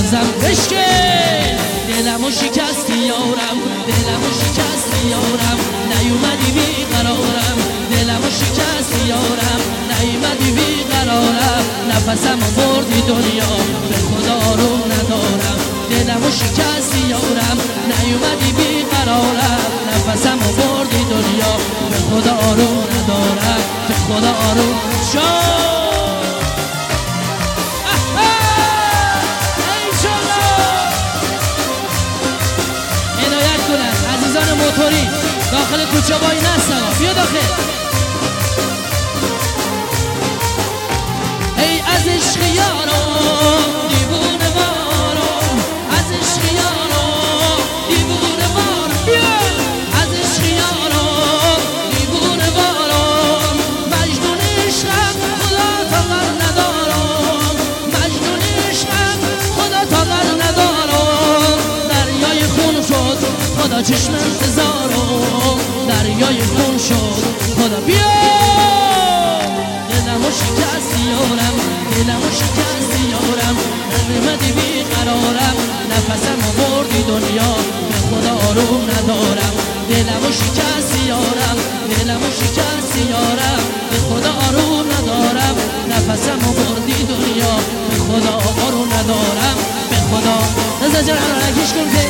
عزیزم بشکن دلمو شکستی یارم دلمو شکستی یارم نیومدی بیقرارم دلمو شکستی یارم نیومدی بیقرارم نفسمو بردی دنیا به خدا آروم ندارم دلمو شکستی یارم نیومدی بیقرارم نفسمو بردی دنیا به خدا آروم ندارم به خدا آروم شو عزیزان موتوری داخل کوچه وای نستن بیا داخل ای از عشق یارم دیوونه وارم از عشق یارم دیوونه وارم بیا از عشق یارم دیوونه وارم مجنون عشقم خدا طاقت ندارم مجنون عشقم خدا طاقت ندارم دریای خون شد خدا چشم انتظارم دریای خون شد خدا بیا دلمو شکستی یارم دلمو شکستی یارم نمیمدی بیقرارم نفسمو بردی دنیا به خدا آروم ندارم دلمو شکستی یارم دلمو شکستی یارم به خدا آروم ندارم نفسمو بردی دنیا به خدا آروم ندارم به خدا نزد جان رنگیش کن